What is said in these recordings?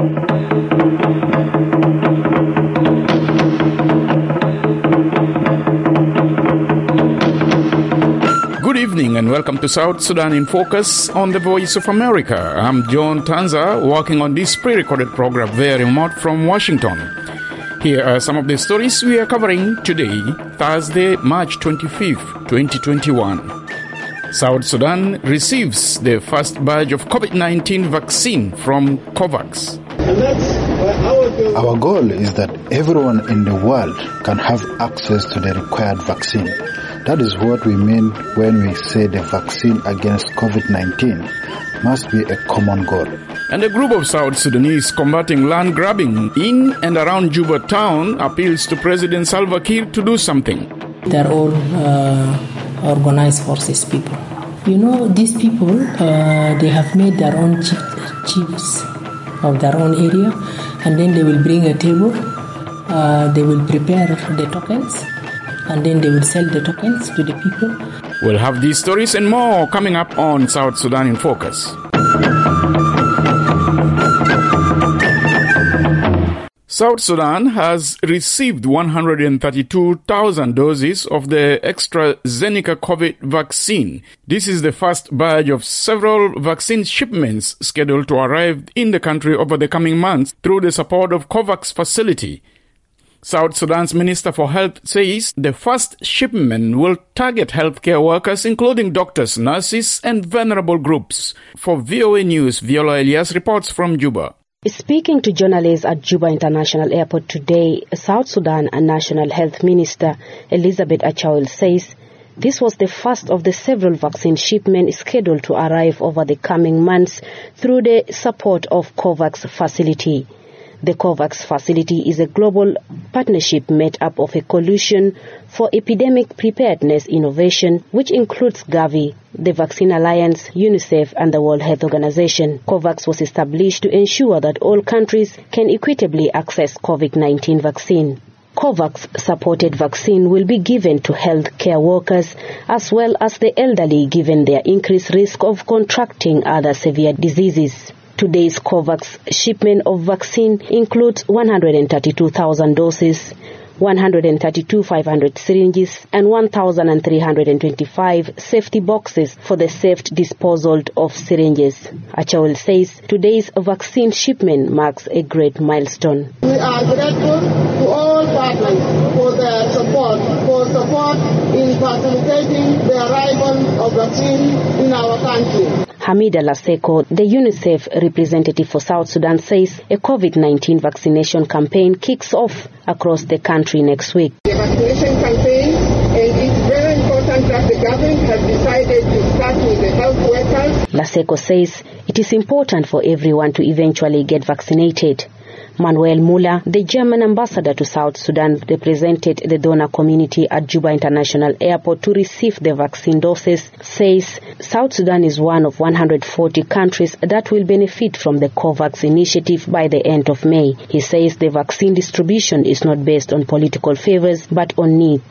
Good evening and welcome to South Sudan in Focus on the Voice of America. I'm John Tanza, working on this pre-recorded program very remote from Washington. Here are some of the stories we are covering today, Thursday, March 25th, 2021. South Sudan receives the first batch of COVID-19 vaccine from COVAX. Our goal is that everyone in the world can have access to the required vaccine. That is what we mean when we say the vaccine against COVID-19 must be a common goal. And a group of South Sudanese combating land grabbing in and around Juba town appeals to President Salva Kiir to do something. They're all organized forces people. You know, these people, they have made their own chiefs of their own area, and then they will bring a table, they will prepare the tokens, and then they will sell the tokens to the people. We'll have these stories and more coming up on South Sudan in Focus. South Sudan has received 132,000 doses of the AstraZeneca COVID vaccine. This is the first batch of several vaccine shipments scheduled to arrive in the country over the coming months through the support of COVAX facility. South Sudan's Minister for Health says the first shipment will target healthcare workers, including doctors, nurses, and vulnerable groups. For VOA News, Viola Elias reports from Juba. Speaking to journalists at Juba International Airport today, South Sudan National Health Minister Elizabeth Achaul says this was the first of the several vaccine shipments scheduled to arrive over the coming months through the support of COVAX facility. The COVAX facility is a global partnership made up of a coalition for epidemic preparedness innovation, which includes Gavi, the Vaccine Alliance, UNICEF, and the World Health Organization. COVAX was established to ensure that all countries can equitably access COVID-19 vaccine. COVAX-supported vaccine will be given to healthcare workers as well as the elderly, given their increased risk of contracting other severe diseases. Today's COVAX shipment of vaccine includes 132,000 doses, 132,500 syringes, and 1,325 safety boxes for the safe disposal of syringes. Achaul says today's vaccine shipment marks a great milestone. We are grateful to all partners for their support in facilitating the arrival of vaccine in our country. Hamida Laseko, the UNICEF representative for South Sudan, says a COVID-19 vaccination campaign kicks off across the country next week. The vaccination campaign, and it's very important that the government has decided to start with the health workers. Laseko says it is important for everyone to eventually get vaccinated. Manuel Mula, the German ambassador to South Sudan, represented the donor community at Juba International Airport to receive the vaccine doses, says South Sudan is one of 140 countries that will benefit from the COVAX initiative by the end of May. He says the vaccine distribution is not based on political favors but on need.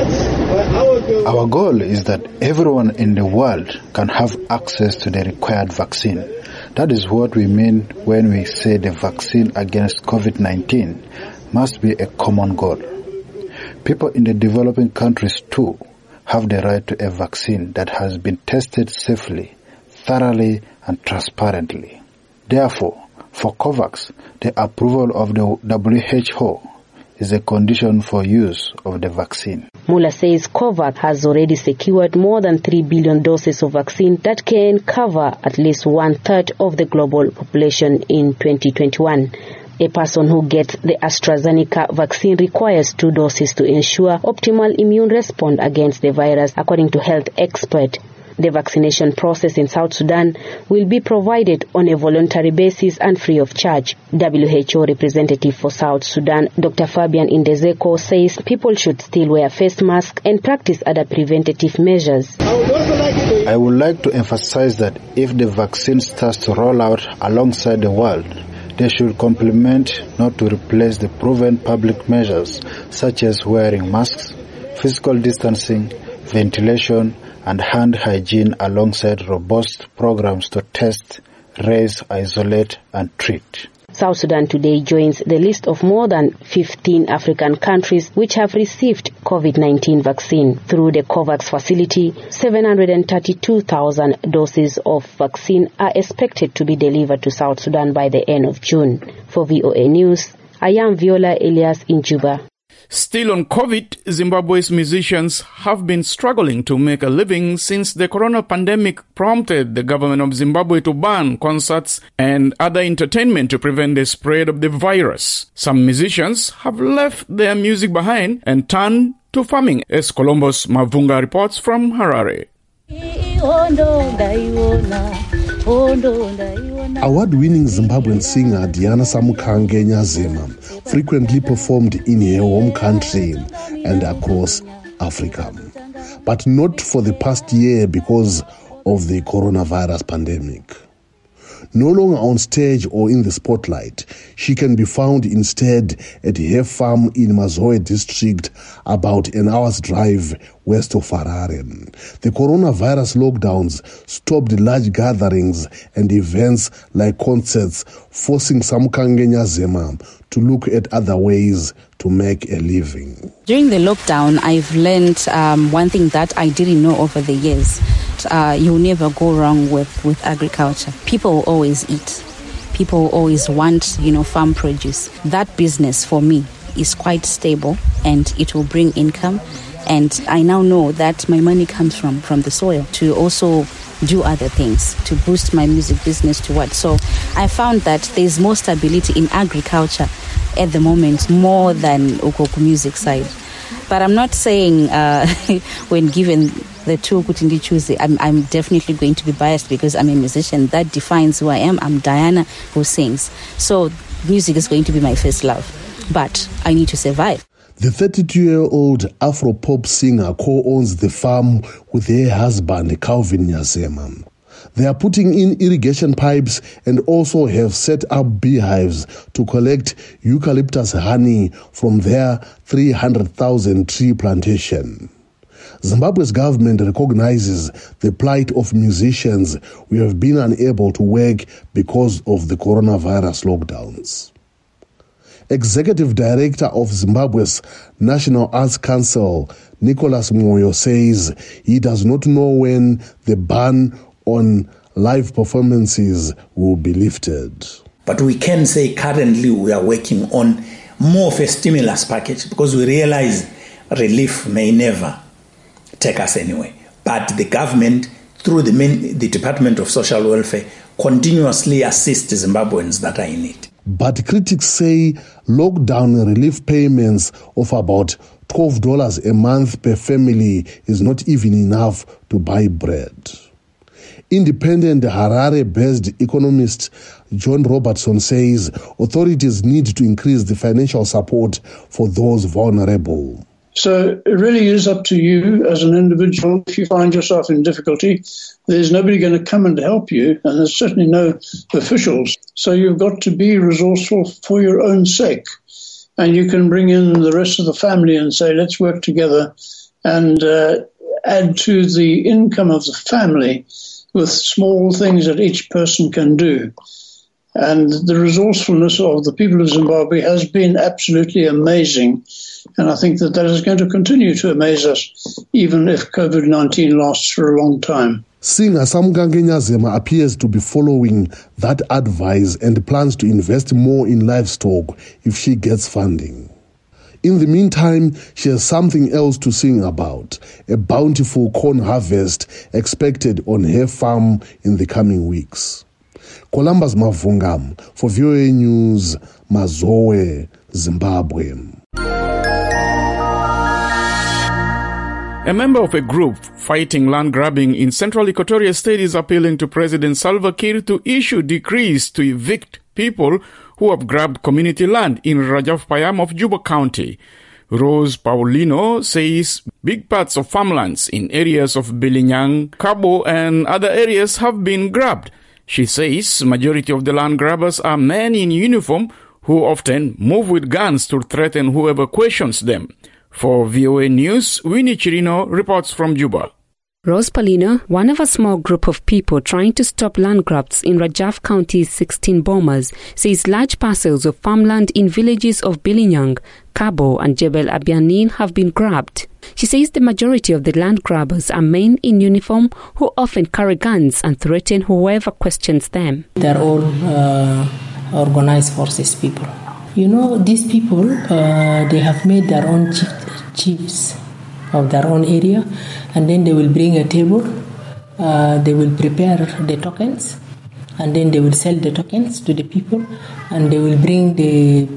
Our goal is that everyone in the world can have access to the required vaccine. That is what we mean when we say the vaccine against COVID-19 must be a common goal. People in the developing countries too have the right to a vaccine that has been tested safely, thoroughly, and transparently. Therefore, for COVAX, the approval of the WHO is a condition for use of the vaccine. Mula says COVAX has already secured more than 3 billion doses of vaccine that can cover at least one-third of the global population in 2021. A person who gets the AstraZeneca vaccine requires 2 doses to ensure optimal immune response against the virus, according to health experts. The vaccination process in South Sudan will be provided on a voluntary basis and free of charge. WHO representative for South Sudan, Dr. Fabian Indezeko, says people should still wear face masks and practice other preventative measures. I would like to emphasize that if the vaccine starts to roll out alongside the world, they should complement, not to replace, the proven public measures such as wearing masks, physical distancing, ventilation, and hand hygiene alongside robust programs to test, raise, isolate, and treat. South Sudan today joins the list of more than 15 African countries which have received COVID-19 vaccine. Through the COVAX facility, 732,000 doses of vaccine are expected to be delivered to South Sudan by the end of June. For VOA News, I am Viola Elias in Juba. Still on COVID, Zimbabwe's musicians have been struggling to make a living since the corona pandemic prompted the government of Zimbabwe to ban concerts and other entertainment to prevent the spread of the virus. Some musicians have left their music behind and turned to farming, as Columbus Mavunga reports from Harare. Award-winning Zimbabwean singer Diana Samukange Nyazema frequently performed in her home country and across Africa, but not for the past year because of the coronavirus pandemic. No longer on stage or in the spotlight, she can be found instead at her farm in Mazoe district, about an hour's drive west of Harare. The coronavirus lockdowns stopped large gatherings and events like concerts, forcing Samukange Nyazema to look at other ways to make a living. During the lockdown, I've learned one thing that I didn't know over the years. You'll never go wrong with agriculture. People will always eat. People will always want, farm produce. That business for me is quite stable and it will bring income. And I now know that my money comes from the soil to also do other things, to boost my music business to what. So I found that there's more stability in agriculture at the moment, more than Ukoku music side. But I'm not saying when given the two Kutindi choose, I'm definitely going to be biased because I'm a musician. That defines who I am. I'm Diana who sings. So music is going to be my first love. But I need to survive. The 32-year-old Afro-pop singer co-owns the farm with her husband, Calvin Nyazema. They are putting in irrigation pipes and also have set up beehives to collect eucalyptus honey from their 300,000 tree plantation. Zimbabwe's government recognizes the plight of musicians who have been unable to work because of the coronavirus lockdowns. Executive Director of Zimbabwe's National Arts Council, Nicholas Moyo, says he does not know when the ban on live performances will be lifted. But we can say currently we are working on more of a stimulus package because we realize relief may never take us anywhere. But the government, through the Department of Social Welfare, continuously assists Zimbabweans that are in need. But critics say lockdown relief payments of about $12 a month per family is not even enough to buy bread. Independent Harare-based economist John Robertson says authorities need to increase the financial support for those vulnerable. So it really is up to you as an individual. If you find yourself in difficulty, there's nobody going to come and help you, and there's certainly no officials. So you've got to be resourceful for your own sake. And you can bring in the rest of the family and say, let's work together and add to the income of the family with small things that each person can do. And the resourcefulness of the people of Zimbabwe has been absolutely amazing. And I think that is going to continue to amaze us, even if COVID-19 lasts for a long time. Singer Samukange Nyazema appears to be following that advice and plans to invest more in livestock if she gets funding. In the meantime, she has something else to sing about, a bountiful corn harvest expected on her farm in the coming weeks. Columbus Mavunga for VOA News, Mazoe, Zimbabwe. A member of a group fighting land grabbing in central Equatoria State is appealing to President Salva Kiir to issue decrees to evict people who have grabbed community land in Rajaf Payam of Juba County. Rose Paulino says big parts of farmlands in areas of Bilinyang, Cabo and other areas have been grabbed. She says majority of the land grabbers are men in uniform who often move with guns to threaten whoever questions them. For VOA News, Winnie Chirino reports from Juba. Rose Paulino, one of a small group of people trying to stop land grabs in Rajaf County's 16 bombers, says large parcels of farmland in villages of Bilinyang, Kabo and Jebel Abianin have been grabbed. She says the majority of the land grabbers are men in uniform who often carry guns and threaten whoever questions them. They're all organized forces people. You know, these people, they have made their own chiefs of their own area, and then they will bring a table, they will prepare the tokens, and then they will sell the tokens to the people, and they will bring the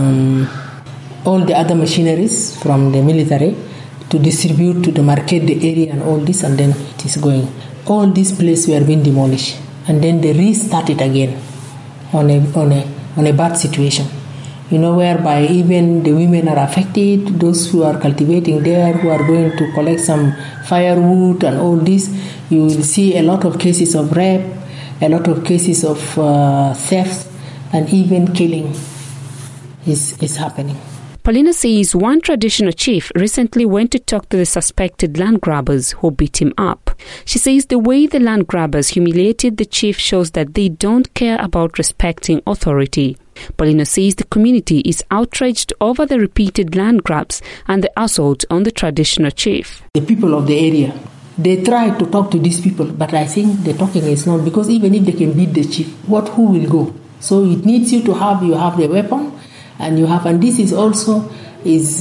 all the other machineries from the military to distribute to the market, the area and all this, and then it is going. All these places were being demolished, and then they restarted again on a bad situation. You know, whereby even the women are affected, those who are cultivating there, who are going to collect some firewood and all this. You will see a lot of cases of rape, a lot of cases of theft, and even killing is happening. Paulino says one traditional chief recently went to talk to the suspected land grabbers who beat him up. She says the way the land grabbers humiliated the chief shows that they don't care about respecting authority. Paulino says the community is outraged over the repeated land grabs and the assault on the traditional chief. The people of the area, they try to talk to these people, but I think the talking is not, because even if they can beat the chief, who will go? So it needs you have the weapon, and this is also is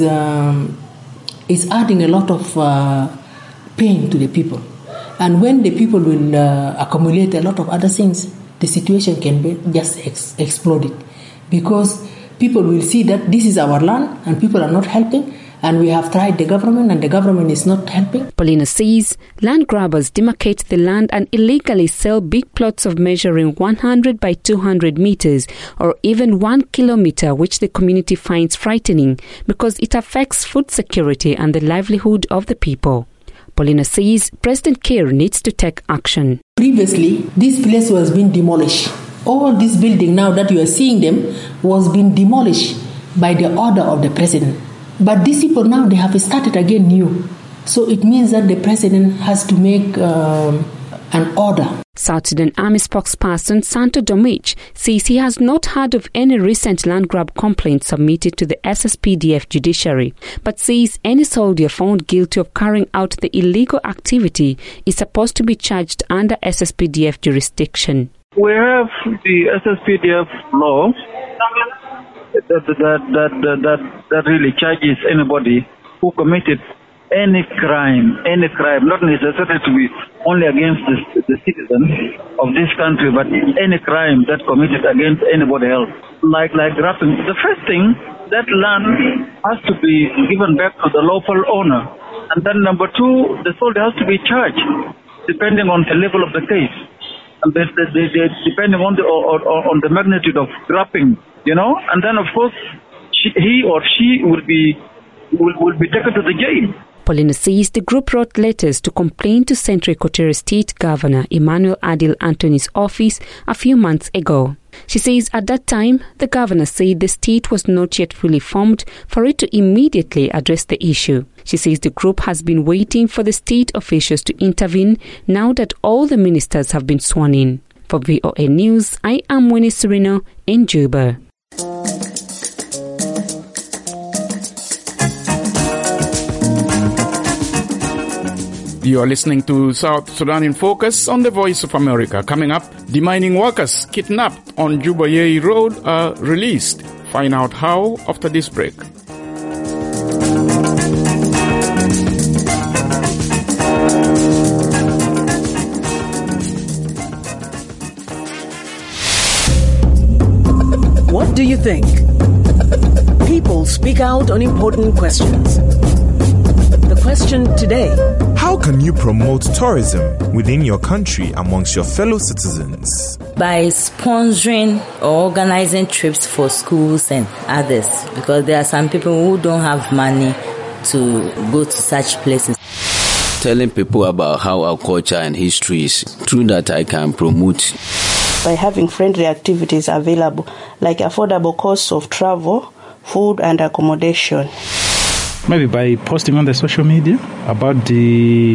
adding a lot of pain to the people. And when the people will accumulate a lot of other things, the situation can be just exploded. Because people will see that this is our land and people are not helping, and we have tried the government and the government is not helping. Paulino says land grabbers demarcate the land and illegally sell big plots of measuring 100 by 200 meters or even 1 kilometer, which the community finds frightening because it affects food security and the livelihood of the people. Paulino says President Kiir needs to take action. Previously, this place was being demolished. All this building now that you are seeing them was being demolished by the order of the president. But these people now, they have started again new. So it means that the president has to make an order. South Sudan Army spokesperson Santo Domich says he has not heard of any recent land grab complaints submitted to the SSPDF judiciary, but says any soldier found guilty of carrying out the illegal activity is supposed to be charged under SSPDF jurisdiction. We have the SSPDF law that really charges anybody who committed any crime, not necessarily to be only against the citizens of this country, but any crime that committed against anybody else. Like grabbing. The first thing, that land has to be given back to the lawful owner. And then number two, the soldier has to be charged, depending on the level of the case. And depending on the magnitude of grabbing, and then of course he or she will be taken to the jail. Paulino says the group wrote letters to complain to Central Equatorial State Governor Emmanuel Adil Antony's office a few months ago. She says at that time, the governor said the state was not yet fully formed for it to immediately address the issue. She says the group has been waiting for the state officials to intervene now that all the ministers have been sworn in. For VOA News, I am Winnie Serino in Juba. You are listening to South Sudan in Focus on the Voice of America. Coming up, demining workers kidnapped on Juba Yei Road are released. Find out how after this break. What do you think? People speak out on important questions. The question today: how can you promote tourism within your country amongst your fellow citizens? By sponsoring or organizing trips for schools and others, because there are some people who don't have money to go to such places. Telling people about how our culture and history is. Through that, I can promote. By having friendly activities available, like affordable costs of travel, food and accommodation. Maybe by posting on the social media about the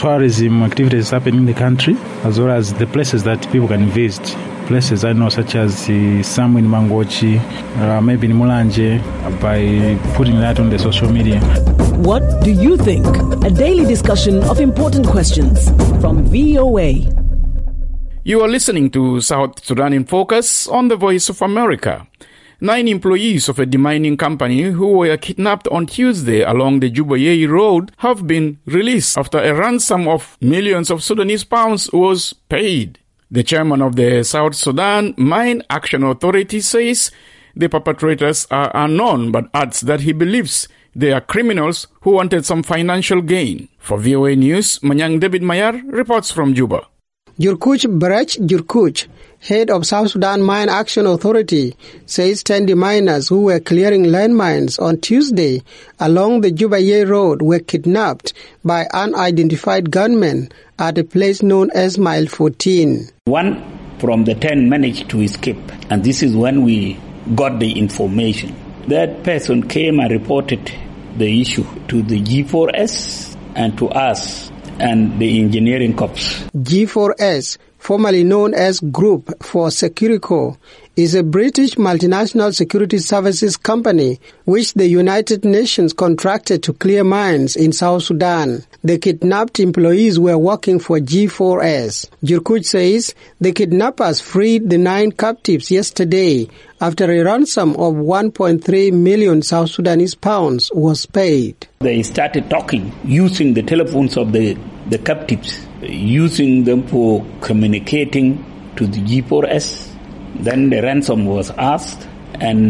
tourism activities happening in the country, as well as the places that people can visit. Places I know, such as some in Mangochi, maybe in Mulanje, by putting that on the social media. What do you think? A daily discussion of important questions from VOA. You are listening to South Sudan in Focus on the Voice of America. 9 employees of a demining company who were kidnapped on Tuesday along the Juba-Yei Road have been released after a ransom of millions of Sudanese pounds was paid. The chairman of the South Sudan Mine Action Authority says the perpetrators are unknown, but adds that he believes they are criminals who wanted some financial gain. For VOA News, Manyang David Mayar reports from Juba. Jurkuch Barach Jurkuch, head of South Sudan Mine Action Authority, says 10 deminers who were clearing landmines on Tuesday along the Juba-Yei Road were kidnapped by unidentified gunmen at a place known as Mile 14. One from the 10 managed to escape, and this is when we got the information. That person came and reported the issue to the G4S and to us and the engineering corps. G4S, formerly known as Group for Securico, is a British multinational security services company which the United Nations contracted to clear mines in South Sudan. The kidnapped employees were working for G4S. Jurkuch says the kidnappers freed the 9 captives yesterday after a ransom of 1.3 million South Sudanese pounds was paid. They started talking using the telephones of the captives, using them for communicating to the G4S. Then the ransom was asked, and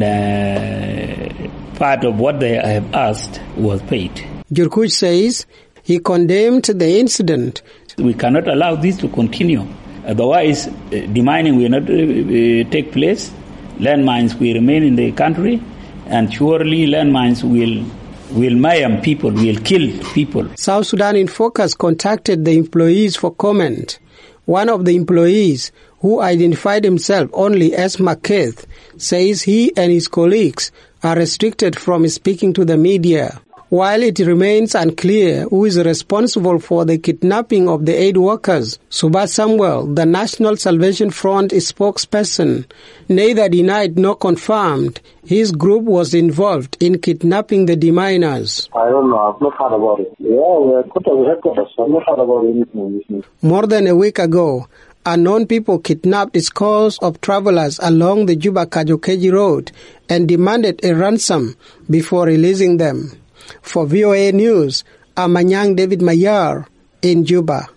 part of what they have asked was paid. Jurkuch says he condemned the incident. We cannot allow this to continue. Otherwise, demining will not take place. Landmines will remain in the country, and surely landmines will maim people, will kill people. South Sudan in Focus contacted the employees for comment. One of the employees, who identified himself only as Maketh, says he and his colleagues are restricted from speaking to the media. While it remains unclear who is responsible for the kidnapping of the aid workers, Subhash Samuel, the National Salvation Front spokesperson, neither denied nor confirmed his group was involved in kidnapping the deminers. I don't know. I've not heard about it. We headquarters. I've not heard about anything. More than a week ago, unknown people kidnapped scores of travelers along the Juba-Kajokeji Road and demanded a ransom before releasing them. For VOA News, I'm Manyang David Mayar in Juba.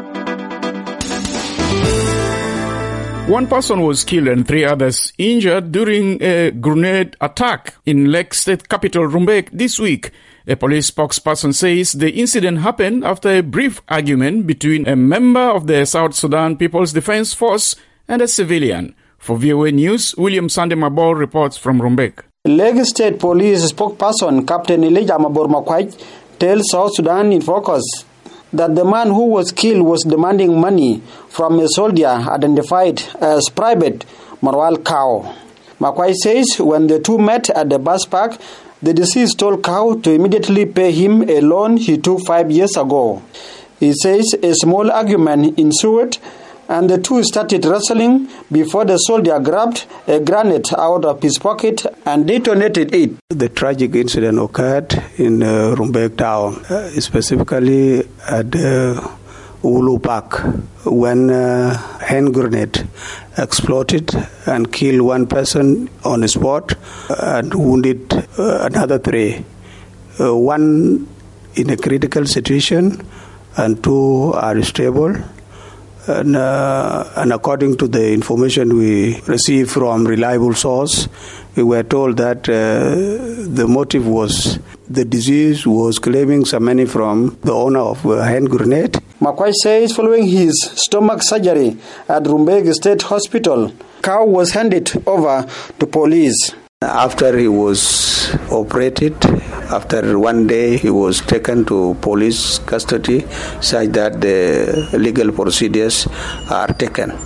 One person was killed and 3 others injured during a grenade attack in Lake State capital Rumbek this week. A police spokesperson says the incident happened after a brief argument between a member of the South Sudan People's Defense Force and a civilian. For VOA News, William Sandemabor reports from Rumbek. Lake State Police spokesperson Captain Elijah Mabor Makwai tells South Sudan in Focus that the man who was killed was demanding money from a soldier identified as Private Marwal Kao. Makwai says when the two met at the bus park, the deceased told Kao to immediately pay him a loan he took 5 years ago. He says a small argument ensued and the two started wrestling before the soldier grabbed a grenade out of his pocket and detonated it. The tragic incident occurred in Rumbek town, specifically at Ulu Park, when a hand grenade exploded and killed one person on the spot and wounded another 3. One in a critical situation and 2 are stable. And according to the information we received from reliable source, we were told that the motive was the deceased was claiming some money from the owner of a hand grenade. Makwai says following his stomach surgery at Rumbek State Hospital, Kao was handed over to police. After he was operated, after 1 day, he was taken to police custody such that the legal procedures are taken.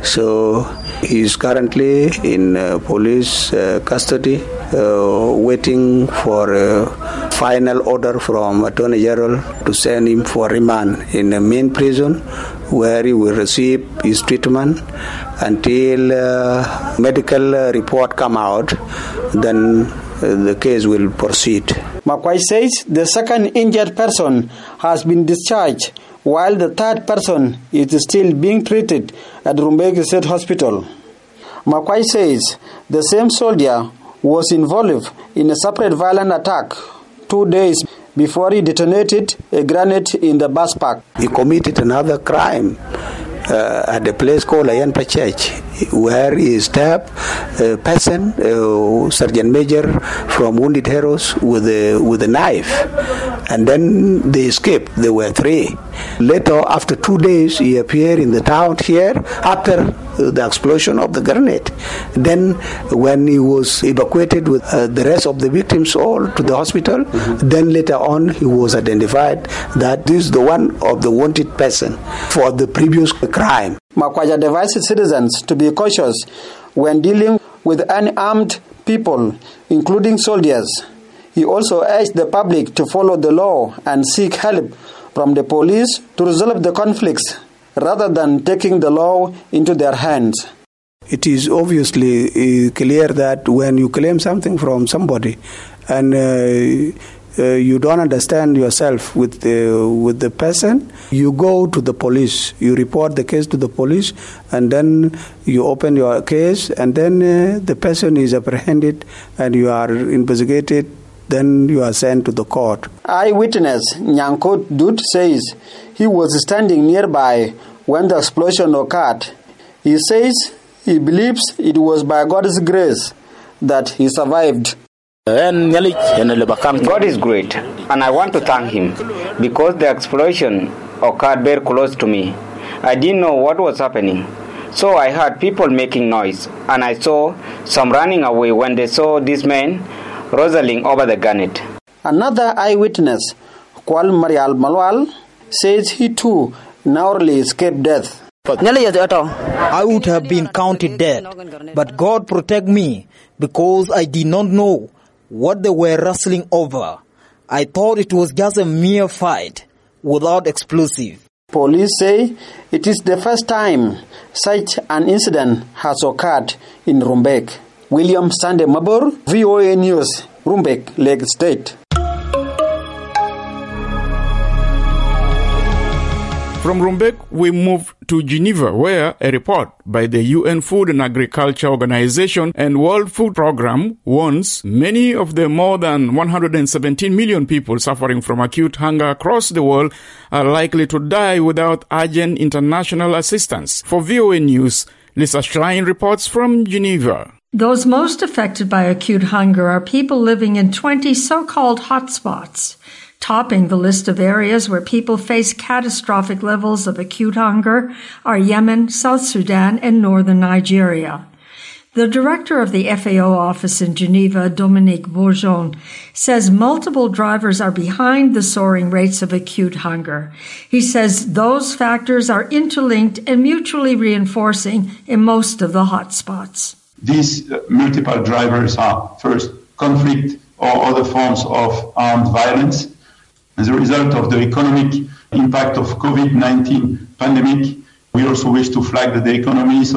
So he is currently in police custody, waiting for a final order from Attorney General to send him for remand in the main prison, where he will receive his treatment until medical report come out. Then the case will proceed. Makwai says the second injured person has been discharged, while the third person is still being treated at Rumbek State Hospital. Makwai says the same soldier was involved in a separate violent attack 2 days before he detonated a grenade in the bus park. He committed another crime at a place called Ayanpa Church, where he stabbed a person, Sergeant Major from Wounded Heroes, with a knife. And then they escaped. There were 3. Later, after 2 days, he appeared in the town here after the explosion of the grenade. Then, when he was evacuated with the rest of the victims all to the hospital, then later on he was identified that this is the one of the wanted person for the previous crime. Makwaja advised citizens to be cautious when dealing with unarmed people, including soldiers. He also urged the public to follow the law and seek help from the police to resolve the conflicts rather than taking the law into their hands. It is obviously clear that when you claim something from somebody and you don't understand yourself with the person, you go to the police, you report the case to the police, and then you open your case, and then the person is apprehended and you are investigated, then you are sent to the court. Eyewitness Nyankot Dut says he was standing nearby when the explosion occurred. He says he believes it was by God's grace that he survived. God is great, and I want to thank him because the explosion occurred very close to me. I didn't know what was happening, so I heard people making noise, and I saw some running away when they saw this man rustling over the grenade. Another eyewitness, Kwal Marial Malwal, says he too narrowly escaped death. I would have been counted dead, but God protect me because I did not know what they were wrestling over. I thought it was just a mere fight without explosive. Police say it is the first time such an incident has occurred in Rumbek. William Sande Mabor, VOA News, Rumbek, Lake State. From Rumbek, we move to Geneva, where a report by the UN Food and Agriculture Organization and World Food Programme warns many of the more than 117 million people suffering from acute hunger across the world are likely to die without urgent international assistance. For VOA News, Lisa Schlein reports from Geneva. Those most affected by acute hunger are people living in 20 so-called hotspots. Topping the list of areas where people face catastrophic levels of acute hunger are Yemen, South Sudan, and northern Nigeria. The director of the FAO office in Geneva, Dominique Bourgeon, says multiple drivers are behind the soaring rates of acute hunger. He says those factors are interlinked and mutually reinforcing in most of the hotspots. These multiple drivers are, first, conflict or other forms of armed violence. As a result of the economic impact of COVID-19 pandemic, we also wish to flag that the economies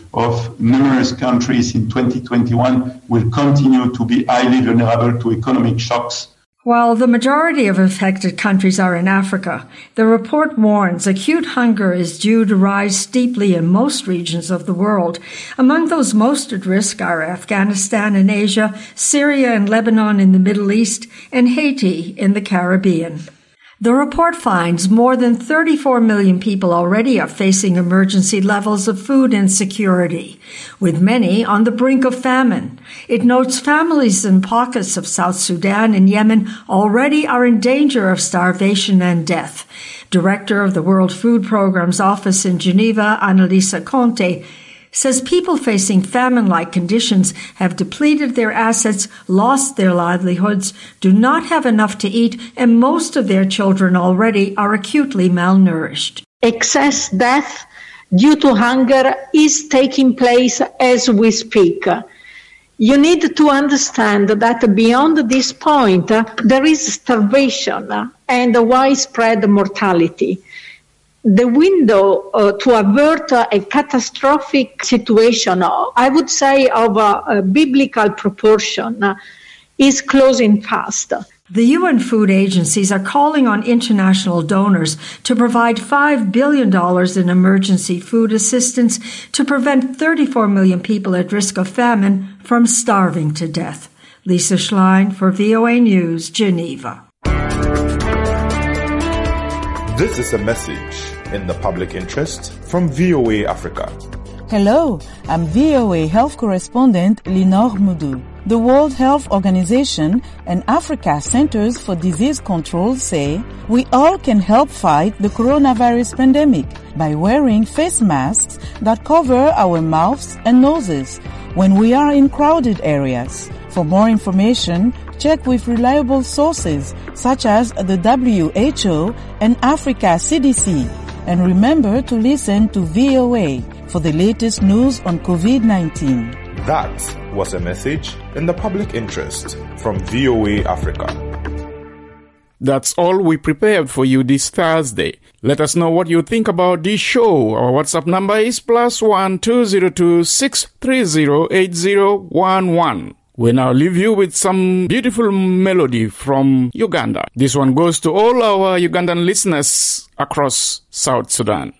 of numerous countries in 2021 will continue to be highly vulnerable to economic shocks. While the majority of affected countries are in Africa, the report warns acute hunger is due to rise steeply in most regions of the world. Among those most at risk are Afghanistan in Asia, Syria and Lebanon in the Middle East, and Haiti in the Caribbean. The report finds more than 34 million people already are facing emergency levels of food insecurity, with many on the brink of famine. It notes families in pockets of South Sudan and Yemen already are in danger of starvation and death. Director of the World Food Programme's office in Geneva, Annalisa Conte, says people facing famine-like conditions have depleted their assets, lost their livelihoods, do not have enough to eat, and most of their children already are acutely malnourished. Excess death due to hunger is taking place as we speak. You need to understand that beyond this point, there is starvation and widespread mortality. The window to avert a catastrophic situation, I would say of a biblical proportion, is closing fast. The UN food agencies are calling on international donors to provide $5 billion in emergency food assistance to prevent 34 million people at risk of famine from starving to death. Lisa Schlein for VOA News, Geneva. This is a message in the public interest from VOA Africa. Hello, I'm VOA Health Correspondent Linor Mudu. The World Health Organization and Africa Centers for Disease Control say we all can help fight the coronavirus pandemic by wearing face masks that cover our mouths and noses when we are in crowded areas. For more information, check with reliable sources such as the WHO and Africa CDC. And remember to listen to VOA for the latest news on COVID-19. That was a message in the public interest from VOA Africa. That's all we prepared for you this Thursday. Let us know what you think about this show. Our WhatsApp number is +1 202 630 8011. We now leave you with some beautiful melody from Uganda. This one goes to all our Ugandan listeners across South Sudan.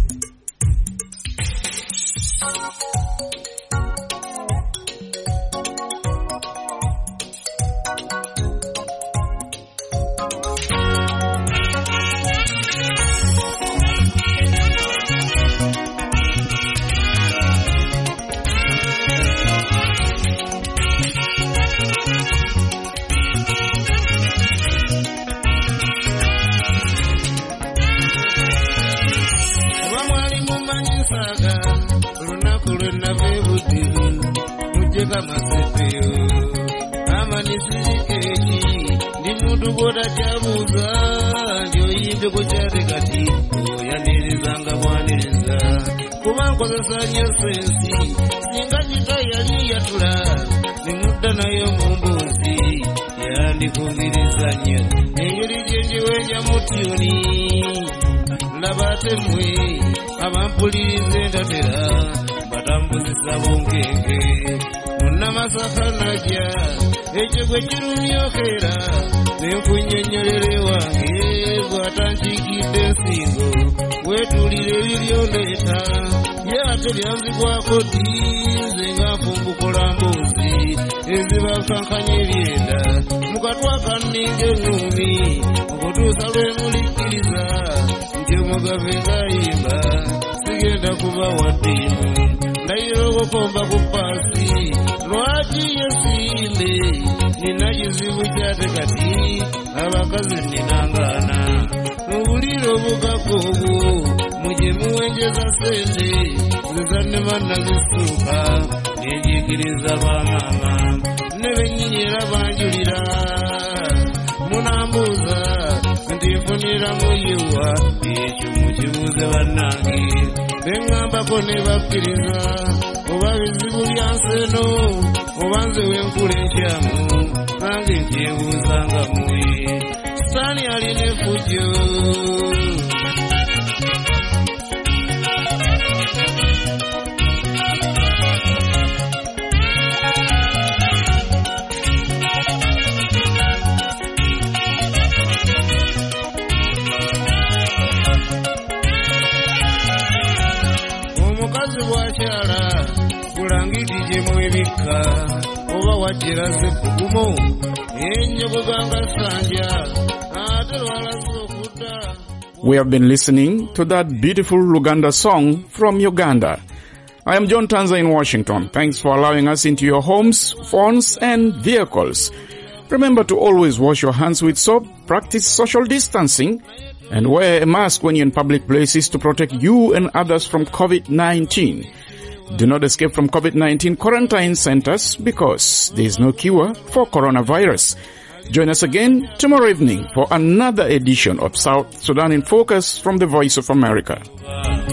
We have been listening to that beautiful Luganda song from Uganda. I am John Tanza in Washington. Thanks for allowing us into your homes, phones, and vehicles. Remember to always wash your hands with soap, practice social distancing, and wear a mask when you're in public places to protect you and others from COVID-19. Do not escape from COVID-19 quarantine centers because there is no cure for coronavirus. Join us again tomorrow evening for another edition of South Sudan in Focus from the Voice of America.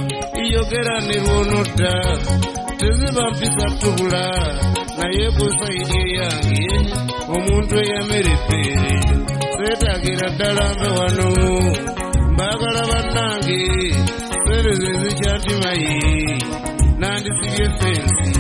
tiyogera nirwonoda tezivampisa tubula naye kusaidie yange omuntu eyamerepere setagira ddala mbe wano mbagala bannange sente ze zikyatimayi nandisibye fensi